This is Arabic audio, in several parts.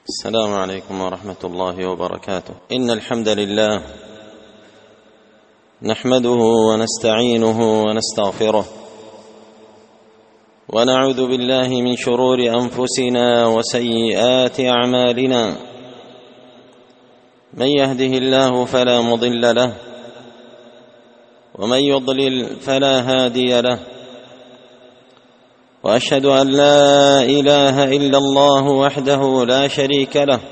السلام عليكم ورحمة الله وبركاته. إن الحمد لله نحمده ونستعينه ونستغفره ونعوذ بالله من شرور أنفسنا وسيئات أعمالنا. من يهده الله فلا مضل له ومن يضلل فلا هادي له، وأشهد أن لا إله إلا الله وحده لا شريك له،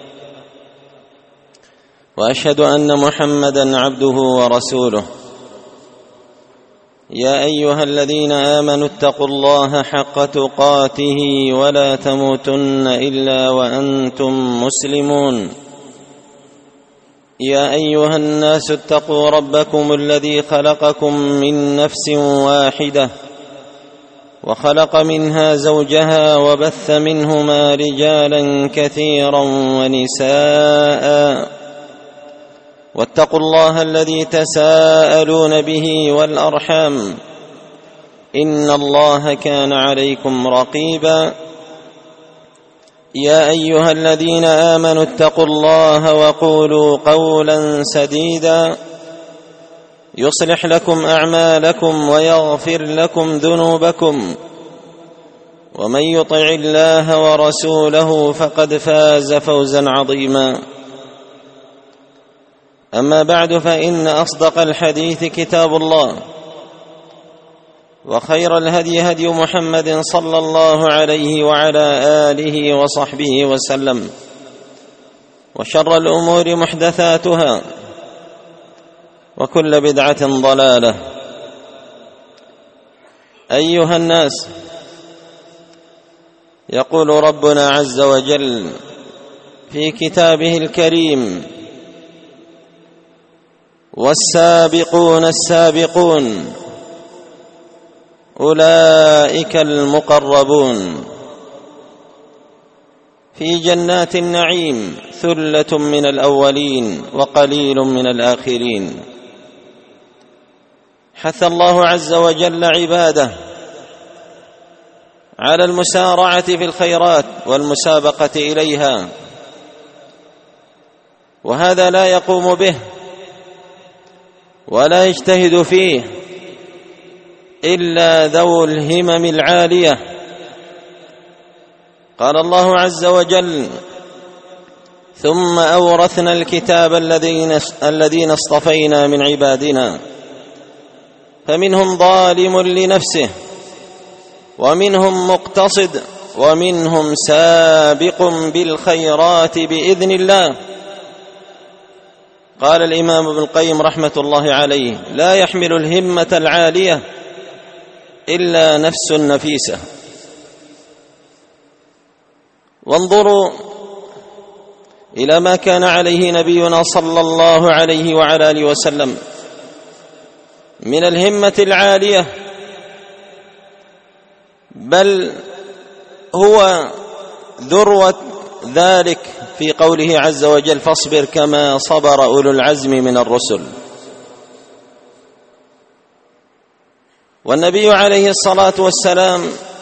وأشهد أن محمدًا عبده ورسوله. يا أيها الذين آمنوا اتقوا الله حق تقاته ولا تموتن إلا وأنتم مسلمون. يا أيها الناس اتقوا ربكم الذي خلقكم من نفس واحدة وخلق منها زوجها وبث منهما رجالا كثيرا ونساء، واتقوا الله الذي تساءلون به والأرحام إن الله كان عليكم رقيبا. يا أيها الذين آمنوا اتقوا الله وقولوا قولا سديدا يصلح لكم أعمالكم ويغفر لكم ذنوبكم، ومن يطع الله ورسوله فقد فاز فوزا عظيما. أما بعد، فإن أصدق الحديث كتاب الله، وخير الهدي هدي محمد صلى الله عليه وعلى آله وصحبه وسلم، وشر الأمور محدثاتها، وكل بدعة ضلالة. أيها الناس، يقول ربنا عز وجل في كتابه الكريم: والسابقون السابقون أولئك المقربون في جنات النعيم ثلة من الأولين وقليل من الآخرين. حث الله عز وجل عباده على المسارعة في الخيرات والمسابقة إليها، وهذا لا يقوم به ولا يجتهد فيه إلا ذو الهمم العالية. قال الله عز وجل: ثم أورثنا الكتاب الذين اصطفينا من عبادنا فمنهم ظالم لنفسه ومنهم مقتصد ومنهم سابق بالخيرات بإذن الله. قال الإمام ابن القيم رحمة الله عليه: لا يحمل الهمة العالية إلا نفس نفيسة. وانظروا إلى ما كان عليه نبينا صلى الله عليه وعلى آله وسلم من الهمة العالية، بل هو ذروة ذلك في قوله عز وجل: فاصبر كما صبر أولو العزم من الرسل. والنبي عليه الصلاة والسلام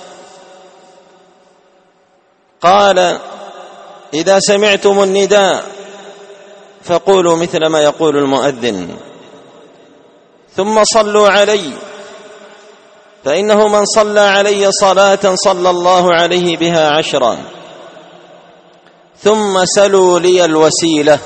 قال: إذا سمعتم النداء فقولوا مثل ما يقول المؤذن، ثم صلوا علي، فإنه من صلى علي صلاة صلى الله عليه بها 10، ثم سلوا لي الوسيلة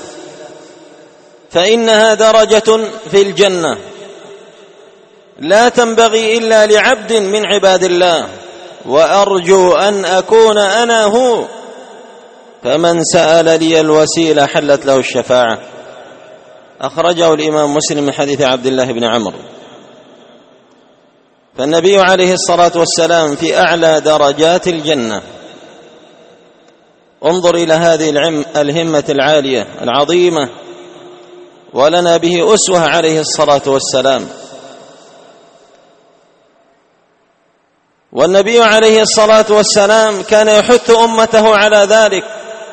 فإنها درجة في الجنة لا تنبغي إلا لعبد من عباد الله، وأرجو أن أكون أنا هو، فمن سأل لي الوسيلة حلت له الشفاعة. أخرجه الإمام مسلم من حديث عبد الله بن عمرو. فالنبي عليه الصلاة والسلام في أعلى درجات الجنة. انظر إلى هذه الهمة العالية العظيمة، ولنا به أسوة عليه الصلاة والسلام. والنبي عليه الصلاة والسلام كان يحث أمته على ذلك: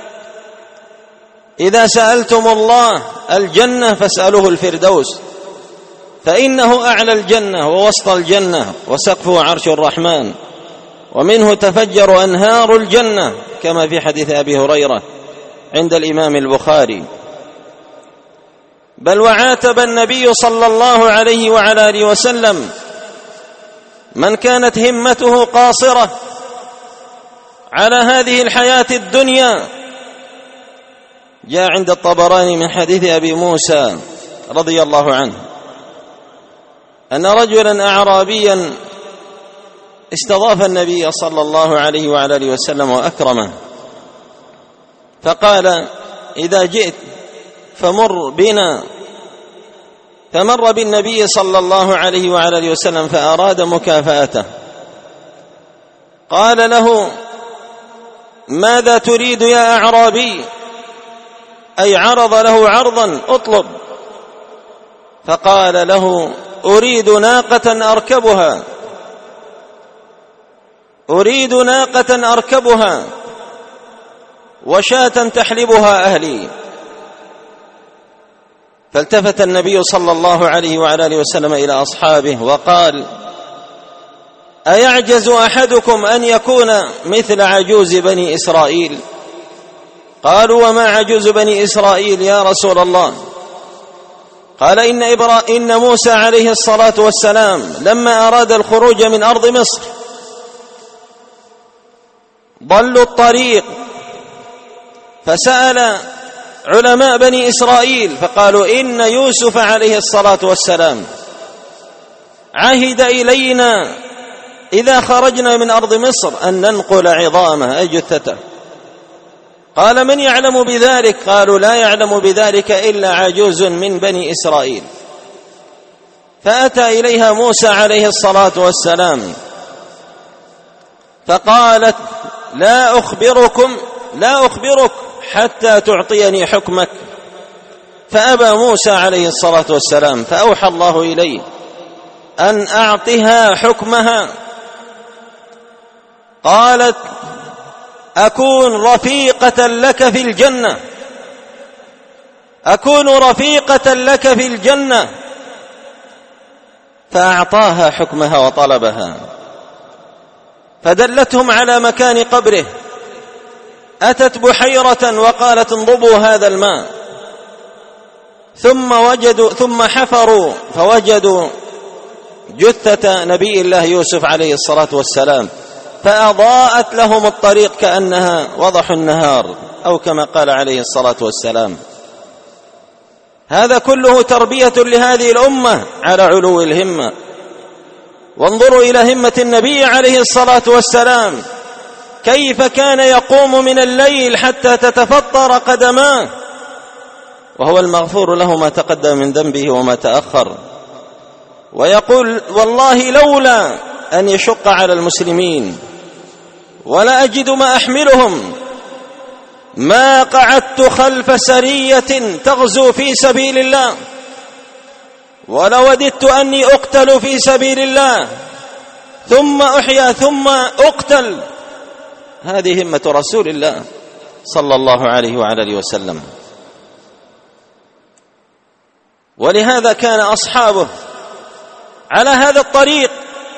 إذا سألتم الله الجنة فاسألوه الفردوس، فإنه أعلى الجنة ووسط الجنة وسقفه عرش الرحمن، ومنه تفجر أنهار الجنة، كما في حديث أبي هريرة عند الإمام البخاري. بل وعاتب النبي صلى الله عليه وعلى آله وسلم من كانت همته قاصرة على هذه الحياة الدنيا. جاء عند الطبراني من حديث أبي موسى رضي الله عنه أن رجلا أعرابيا استضاف النبي صلى الله عليه وعلى آله وسلم وأكرمه، فقال: إذا جئت فمر بنا. فمر بالنبي صلى الله عليه وعلى آله وسلم فأراد مكافأته، قال له: ماذا تريد يا أعرابي؟ أي عرض له عرضا: اطلب. فقال له: أريد ناقة أركبها، أريد ناقة أركبها وشاة تحلبها أهلي. فالتفت النبي صلى الله عليه وعلى آله وسلم إلى أصحابه وقال: أيعجز أحدكم أن يكون مثل عجوز بني إسرائيل؟ قالوا: وما عجوز بني إسرائيل يا رسول الله؟ قال: إن موسى عليه الصلاة والسلام لما أراد الخروج من أرض مصر ضلوا الطريق، فسأل علماء بني إسرائيل فقالوا: إن يوسف عليه الصلاة والسلام عهد إلينا إذا خرجنا من أرض مصر أن ننقل عظامه أي جثته. قال: من يعلم بذلك؟ قالوا: لا يعلم بذلك إلا عجوز من بني إسرائيل. فأتى إليها موسى عليه الصلاة والسلام فقالت: لا أخبرك حتى تعطيني حكمك. فأبى موسى عليه الصلاة والسلام، فأوحى الله إليه أن أعطها حكمها. قالت: أكون رفيقة لك في الجنة، أكون رفيقة لك في الجنة. فأعطاها حكمها وطلبها، فدلتهم على مكان قبره. أتت بحيرة وقالت: انضبوا هذا الماء. ثم حفروا فوجدوا جثة نبي الله يوسف عليه الصلاة والسلام، فأضاءت لهم الطريق كأنها وضح النهار، أو كما قال عليه الصلاة والسلام. هذا كله تربية لهذه الأمة على علو الهمة. وانظروا إلى همة النبي عليه الصلاة والسلام، كيف كان يقوم من الليل حتى تتفطر قدماه، وهو المغفور له ما تقدم من ذنبه وما تأخر، ويقول: والله لولا أن يشق على المسلمين ولا أجد ما أحملهم ما قعدت خلف سرية تغزو في سبيل الله، ولوددت أني أقتل في سبيل الله ثم أحيا ثم أقتل. هذه همة رسول الله صلى الله عليه وعلى آله وسلم. ولهذا كان أصحابه على هذا الطريق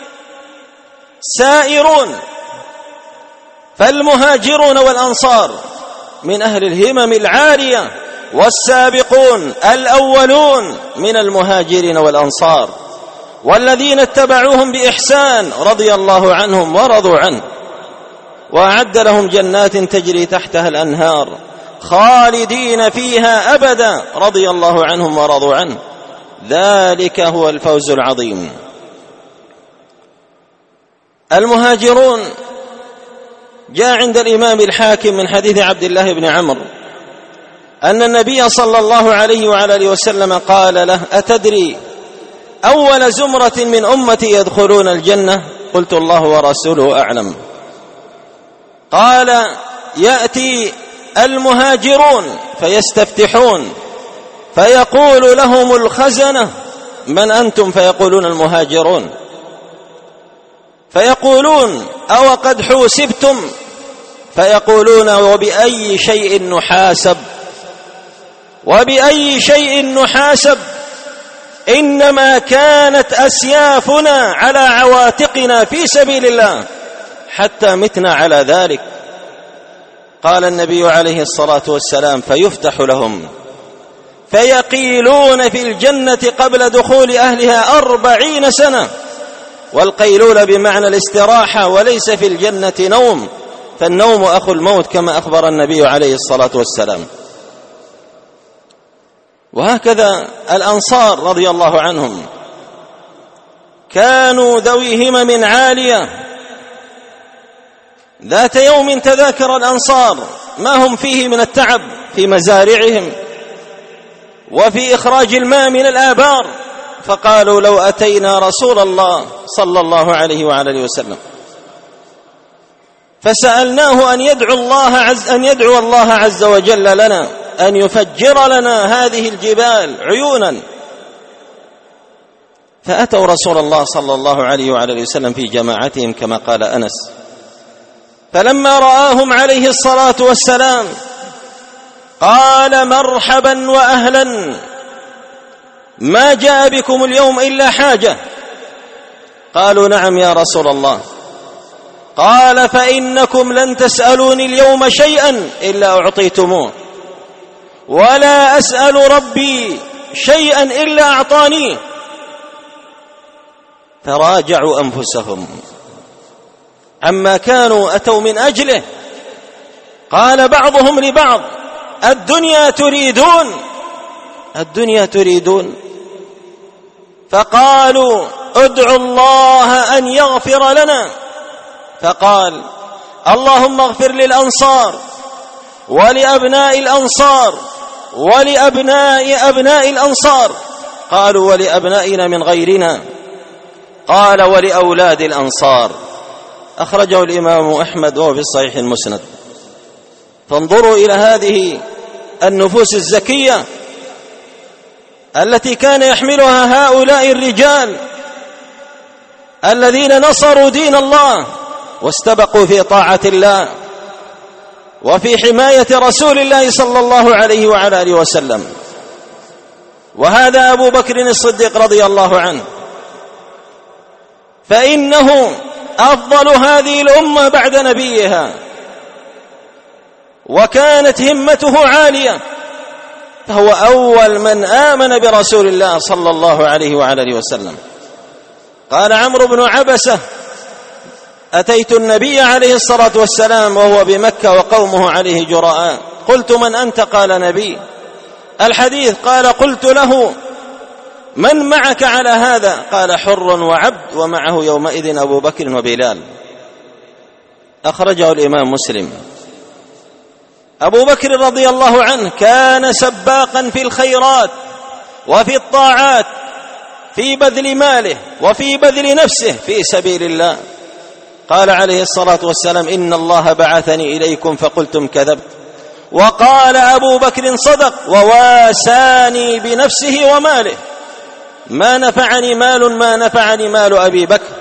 سائرون. فالمهاجرون والأنصار من أهل الهمم العالية، والسابقون الأولون من المهاجرين والأنصار والذين اتبعوهم بإحسان رضي الله عنهم ورضوا عنه، وأعد لهم جنات تجري تحتها الأنهار خالدين فيها أبدا رضي الله عنهم ورضوا عنه، ذلك هو الفوز العظيم. المهاجرون جاء عند الإمام الحاكم من حديث عبد الله بن عمرو أن النبي صلى الله عليه وعلى آله وسلم قال له: أتدري أول زمرة من أمتي يدخلون الجنة؟ قلت: الله ورسوله أعلم. قال: يأتي المهاجرون فيستفتحون فيقول لهم الخزنة: من أنتم؟ فيقولون: المهاجرون. فيقولون: أو قد حوسبتم؟ فيقولون: وبأي شيء نحاسب؟ وبأي شيء نحاسب؟ إنما كانت أسيافنا على عواتقنا في سبيل الله حتى متنا على ذلك. قال النبي عليه الصلاة والسلام: فيفتح لهم فيقيلون في الجنة قبل دخول أهلها 40 سنة. والقيلولة بمعنى الاستراحة، وليس في الجنة نوم، فالنوم أخو الموت كما أخبر النبي عليه الصلاة والسلام. وهكذا الأنصار رضي الله عنهم كانوا ذوي همم عالية. ذات يوم تذاكر الأنصار ما هم فيه من التعب في مزارعهم وفي إخراج الماء من الآبار، فقالوا: لو أتينا رسول الله صلى الله عليه وعلى وسلم فسألناه أن يدعو الله عز وجل لنا أن يفجر لنا هذه الجبال عيونا. فأتوا رسول الله صلى الله عليه وعلى وسلم في جماعتهم كما قال أنس، فلما رآهم عليه الصلاة والسلام قال: مرحبا وأهلا، ما جاء بكم اليوم إلا حاجة؟ قالوا: نعم يا رسول الله. قال: فإنكم لن تسألوني اليوم شيئا إلا أعطيتموه، ولا أسأل ربي شيئا إلا أعطانيه. فراجعوا أنفسهم عما كانوا أتوا من أجله. قال بعضهم لبعض: الدنيا تريدون. فقالوا: ادعوا الله أن يغفر لنا. فقال: اللهم اغفر للأنصار ولأبناء الأنصار ولأبناء أبناء الأنصار. قالوا: ولأبنائنا من غيرنا؟ قال: ولأولاد الأنصار. أخرجه الإمام أحمد وهو في الصحيح المسند. فانظروا إلى هذه النفوس الزكية التي كان يحملها هؤلاء الرجال الذين نصروا دين الله واستبقوا في طاعة الله وفي حماية رسول الله صلى الله عليه وعلى آله وسلم. وهذا أبو بكر الصديق رضي الله عنه، فإنه أفضل هذه الأمة بعد نبيها، وكانت همته عالية، فهو أول من آمن برسول الله صلى الله عليه وعلى آله وسلم. قال عمرو بن عبسة: أتيت النبي عليه الصلاة والسلام وهو بمكة وقومه عليه جراء، قلت: من أنت؟ قال: نبي. الحديث قال: قلت له: من معك على هذا؟ قال: حر وعبد، ومعه يومئذ أبو بكر وبلال. أخرجه الإمام مسلم. أبو بكر رضي الله عنه كان سباقا في الخيرات وفي الطاعات، في بذل ماله وفي بذل نفسه في سبيل الله. قال عليه الصلاة والسلام: إن الله بعثني إليكم فقلتم كذبت. وقال أبو بكر: صدق، وواساني بنفسه وماله، ما نفعني مال أبي بكر.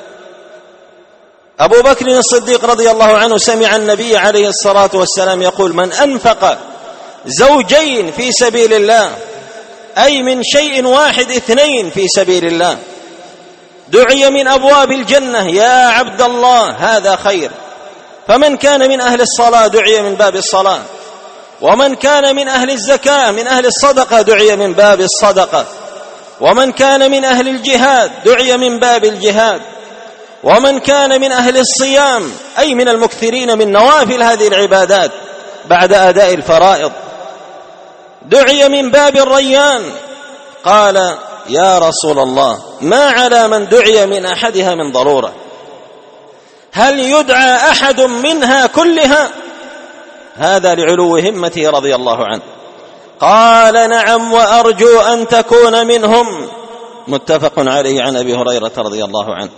أبو بكر الصديق رضي الله عنه سمع النبي عليه الصلاة والسلام يقول: من أنفق زوجين في سبيل الله، أي من شيء واحد 2 في سبيل الله، دعي من أبواب الجنة يا عبد الله، هذا خير. فمن كان من أهل الصلاة دعي من باب الصلاة، ومن كان من أهل الزكاة من أهل الصدقة دعي من باب الصدقة، ومن كان من أهل الجهاد دعي من باب الجهاد، ومن كان من أهل الصيام أي من المكثرين من نوافل هذه العبادات بعد أداء الفرائض دعي من باب الريان. قال: يا رسول الله، ما على من دعي من أحدها من ضرورة؟ هل يدعى أحد منها كلها؟ هذا لعلو همته رضي الله عنه. قال: نعم، وأرجو أن تكون منهم. متفق عليه عن أبي هريرة رضي الله عنه.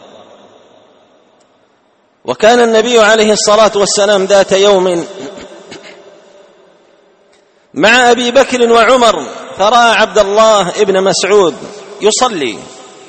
وكان النبي عليه الصلاة والسلام ذات يوم مع أبي بكر وعمر، فرأى عبد الله ابن مسعود يصلي،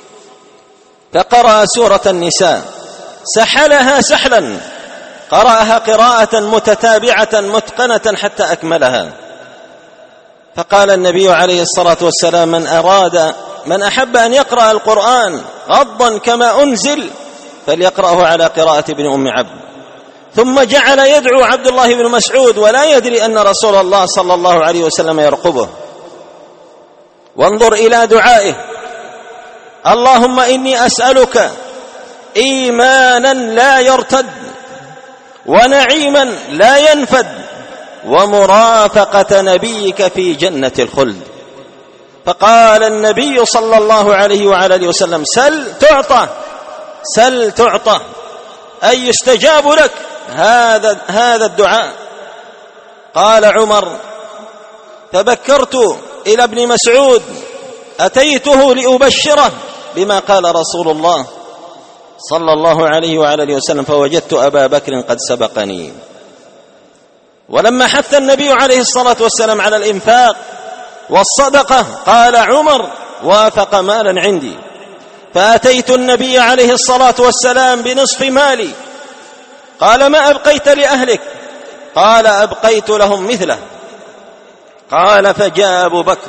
فقرأ سورة النساء، سحلها سحلا، قرأها قراءة متتابعة متقنة حتى أكملها. فقال النبي عليه الصلاة والسلام: من أحب أن يقرأ القرآن غضا كما أنزل فليقرأه على قراءة ابن أم عبد. ثم جعل يدعو عبد الله بن مسعود ولا يدري أن رسول الله صلى الله عليه وسلم يرقبه. وانظر إلى دعائه: اللهم إني أسألك إيمانا لا يرتد، ونعيما لا ينفد، ومرافقة نبيك في جنة الخلد. فقال النبي صلى الله عليه وعلى آله وسلم: سل تعطى، سل تعطى، أي يستجاب لك هذا الدعاء. قال عمر: فبكرت إلى ابن مسعود، أتيته لأبشره بما قال رسول الله صلى الله عليه وعلى آله وسلم، فوجدت أبا بكر قد سبقني. ولما حث النبي عليه الصلاة والسلام على الإنفاق والصدقة قال عمر: وافق مالا عندي، فأتيت النبي عليه الصلاة والسلام بنصف مالي. قال: ما أبقيت لأهلك؟ قال: أبقيت لهم مثله. قال: فجاء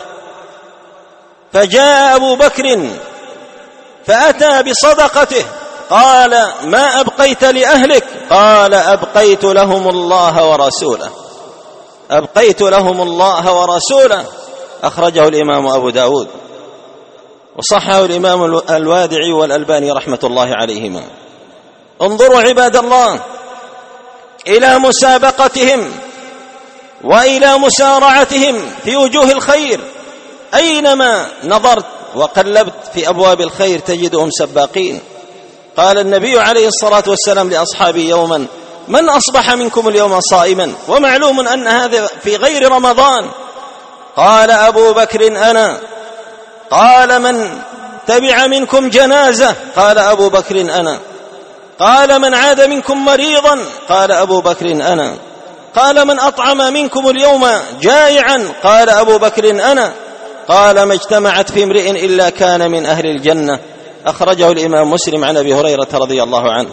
أبو بكر فأتى بصدقته. قال: ما أبقيت لأهلك؟ قال: أبقيت لهم الله ورسوله، أبقيت لهم الله ورسوله. أخرجه الإمام أبو داود، وصححه الإمام الوادعي والألباني رحمة الله عليهما. انظروا عباد الله إلى مسابقتهم وإلى مسارعتهم في وجوه الخير. أينما نظرت وقلبت في أبواب الخير تجدهم سباقين. قال النبي عليه الصلاة والسلام لأصحابه يوما: من أصبح منكم اليوم صائما؟ ومعلوم أن هذا في غير رمضان. قال أبو بكر: أنا. قال: من تبع منكم جنازة؟ قال أبو بكر: أنا. قال: من عاد منكم مريضا؟ قال أبو بكر: أنا. قال: من أطعم منكم اليوم جائعا؟ قال أبو بكر: أنا. قال: ما اجتمعت في امرئ إلا كان من أهل الجنة. أخرجه الإمام مسلم عن أبي هريرة رضي الله عنه.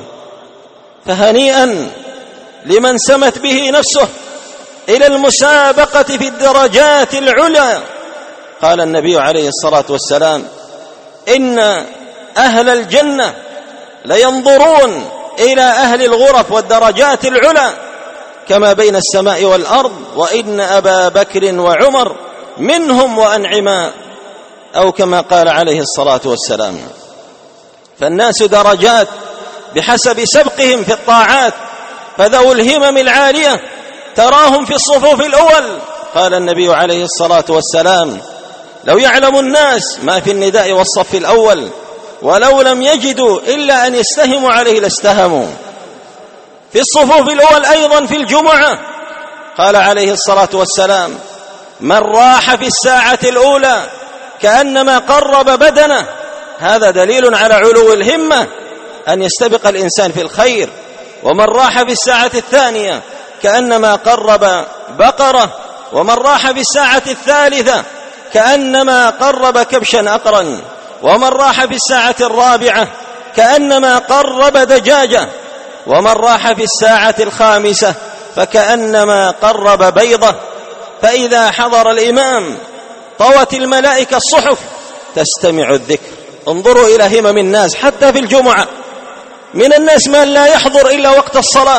فهنيئا لمن سمت به نفسه إلى المسابقة في الدرجات العلى. قال النبي عليه الصلاة والسلام: إن أهل الجنة لينظرون إلى أهل الغرف والدرجات العلى كما بين السماء والأرض، وإن أبا بكر وعمر منهم وأنعما، أو كما قال عليه الصلاة والسلام. فالناس درجات بحسب سبقهم في الطاعات، فذو الهمم العالية تراهم في الصفوف الأول. قال النبي عليه الصلاة والسلام: لو يعلم الناس ما في النداء والصف الأول، ولو لم يجدوا إلا أن يستهموا عليه لاستهموا. في الصفوف الأول أيضا في الجمعة قال عليه الصلاة والسلام: من راح في الساعة الأولى كأنما قرب بدنه. هذا دليل على علو الهمة، أن يستبق الإنسان في الخير. ومن راح في الساعة الثانية كأنما قرب بقرة. ومن راح في الساعة الثالثة كأنما قرب كبشا أقرا. ومن راح في الساعة الرابعة كأنما قرب دجاجة. ومن راح في الساعة الخامسة فكأنما قرب بيضة. فإذا حضر الإمام طوت الملائكة الصحف تستمع الذكر. انظروا إلى همم الناس حتى في الجمعة. من الناس من لا يحضر إلا وقت الصلاة،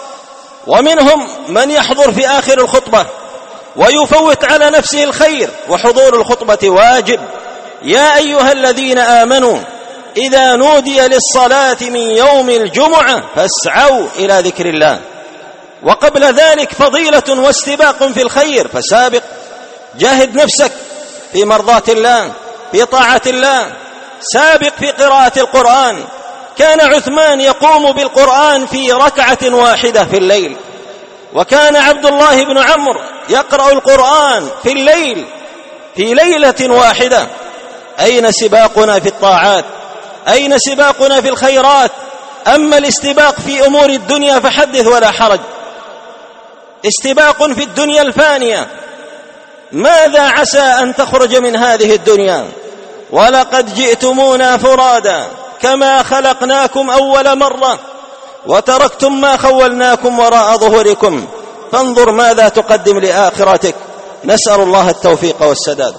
ومنهم من يحضر في آخر الخطبة ويفوت على نفسه الخير، وحضور الخطبة واجب. يا أيها الذين آمنوا إذا نودي للصلاة من يوم الجمعة فاسعوا إلى ذكر الله. وقبل ذلك فضيلة واستباق في الخير، فسابق، جاهد نفسك في مرضاة الله، في طاعة الله، سابق في قراءة القرآن. كان عثمان يقوم بالقرآن في ركعة واحدة في الليل، وكان عبد الله بن عمرو يقرأ القرآن في الليل في ليلة واحدة. أين سباقنا في الطاعات؟ أين سباقنا في الخيرات؟ أما الاستباق في أمور الدنيا فحدث ولا حرج. استباق في الدنيا الفانية، ماذا عسى أن تخرج من هذه الدنيا؟ ولقد جئتمونا فرادا كما خلقناكم أول مرة وتركتم ما خولناكم وراء ظهوركم، فانظر ماذا تقدم لآخرتك. نسأل الله التوفيق والسداد.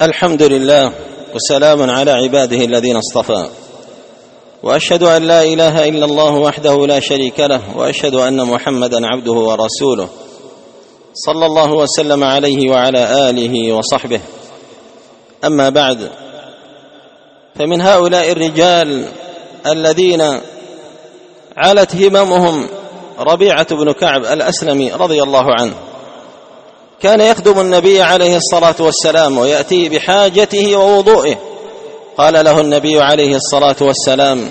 الحمد لله وسلام على عباده الذين اصطفى، وأشهد أن لا إله إلا الله وحده لا شريك له، وأشهد أن محمدا عبده ورسوله صلى الله وسلم عليه وعلى آله وصحبه. أما بعد، فمن هؤلاء الرجال الذين علت هممهم ربيعة بن كعب الأسلمي رضي الله عنه، كان يخدم النبي عليه الصلاة والسلام ويأتيه بحاجته ووضوئه. قال له النبي عليه الصلاة والسلام: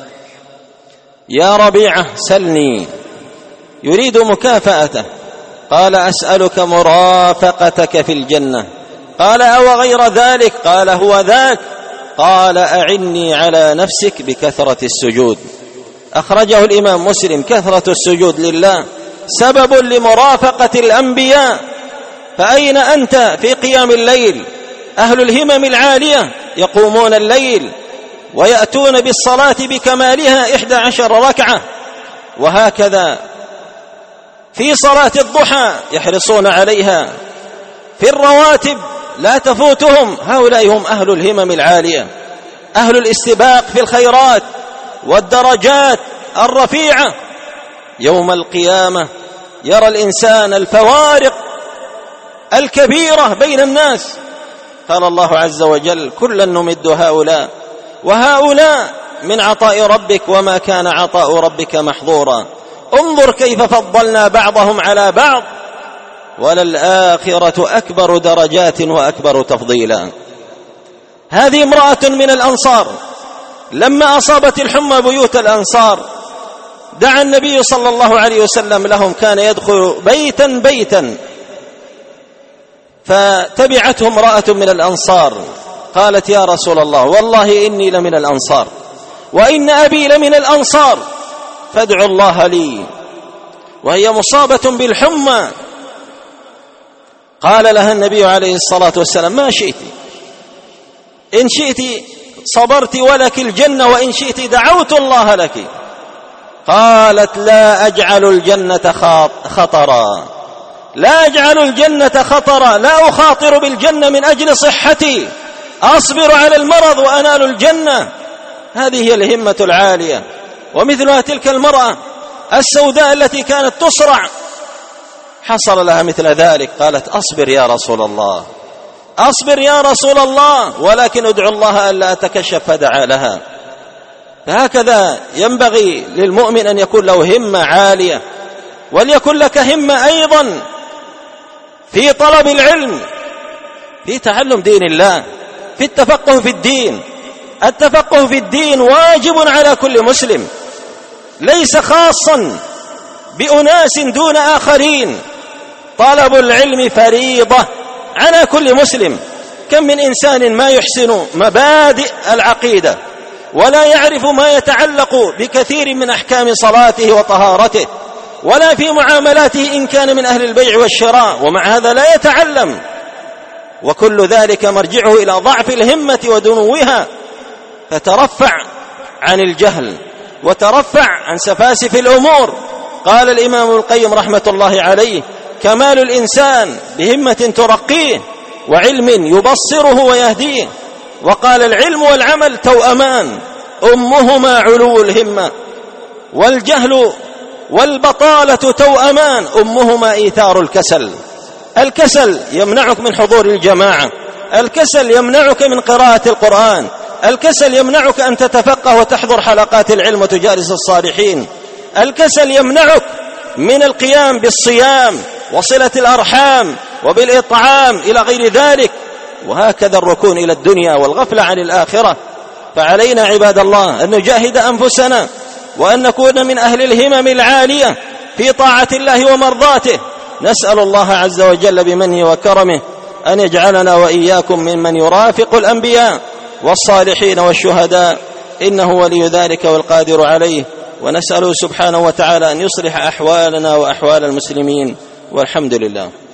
يا ربيعة سلني، يريد مكافأته. قال: أسألك مرافقتك في الجنة. قال: أو غير ذلك؟ قال: هو ذاك. قال: أعني على نفسك بكثرة السجود. أخرجه الإمام مسلم. كثرة السجود لله سبب لمرافقة الأنبياء. فأين أنت في قيام الليل؟ أهل الهمم العالية يقومون الليل ويأتون بالصلاة بكمالها 11 ركعة، وهكذا في صلاة الضحى يحرصون عليها، في الرواتب لا تفوتهم. هؤلاء هم أهل الهمم العالية، أهل الاستباق في الخيرات والدرجات الرفيعة. يوم القيامة يرى الإنسان الفوارق الكبيرة بين الناس. قال الله عز وجل: كلا نمد هؤلاء وهؤلاء من عطاء ربك وما كان عطاء ربك محظورا. انظر كيف فضلنا بعضهم على بعض، وللآخرة أكبر درجات وأكبر تفضيلا. هذه امرأة من الأنصار لما أصابت الحمى بيوت الأنصار دعا النبي صلى الله عليه وسلم لهم. كان يدخل بيتا بيتا، فتبعته امرأة من الأنصار قالت: يا رسول الله، والله إني لمن الأنصار وإن أبي لمن الأنصار، فادعوا الله لي. وهي مصابة بالحمى. قال لها النبي عليه الصلاة والسلام: ما شئت، إن شئت صبرت ولك الجنة، وإن شئت دعوت الله لك. قالت: لا أجعل الجنة خطرا، لا أجعل الجنة خطرا، لا أخاطر بالجنة من أجل صحتي، أصبر على المرض وأنال الجنة. هذه هي الهمة العالية. ومثلها تلك المرأة السوداء التي كانت تصرع، حصل لها مثل ذلك، قالت: أصبر يا رسول الله، أصبر يا رسول الله، ولكن ادعو الله ألا أتكشف، فدعا لها. فهكذا ينبغي للمؤمن أن يكون له همة عالية، وليكن لك همة أيضا في طلب العلم، في تعلم دين الله، في التفقه في الدين. التفقه في الدين واجب على كل مسلم، ليس خاصا بأناس دون آخرين. طلب العلم فريضة على كل مسلم. كم من إنسان ما يحسن مبادئ العقيدة ولا يعرف ما يتعلق بكثير من أحكام صلاته وطهارته، ولا في معاملاته إن كان من أهل البيع والشراء، ومع هذا لا يتعلم. وكل ذلك مرجعه إلى ضعف الهمة ودنوها. فترفع عن الجهل وترفع عن سفاسف الأمور. قال الإمام القيم رحمة الله عليه: كمال الإنسان بهمة ترقيه وعلم يبصره ويهديه. وقال: العلم والعمل توأمان، أمهما علو الهمة، والجهل والبطالة توأمان، أمهما إيثار الكسل. الكسل يمنعك من حضور الجماعة، الكسل يمنعك من قراءة القرآن، الكسل يمنعك أن تتفقه وتحضر حلقات العلم وتجالس الصالحين، الكسل يمنعك من القيام بالصيام وصلة الأرحام وبالإطعام إلى غير ذلك. وهكذا الركون إلى الدنيا والغفلة عن الآخرة. فعلينا عباد الله أن نجاهد أنفسنا وأن نكون من أهل الهمم العالية في طاعة الله ومرضاته. نسأل الله عز وجل بمنه وكرمه أن يجعلنا وإياكم ممن يرافق الأنبياء والصالحين والشهداء، إنه ولي ذلك والقادر عليه. ونسأله سبحانه وتعالى أن يصلح أحوالنا وأحوال المسلمين، والحمد لله.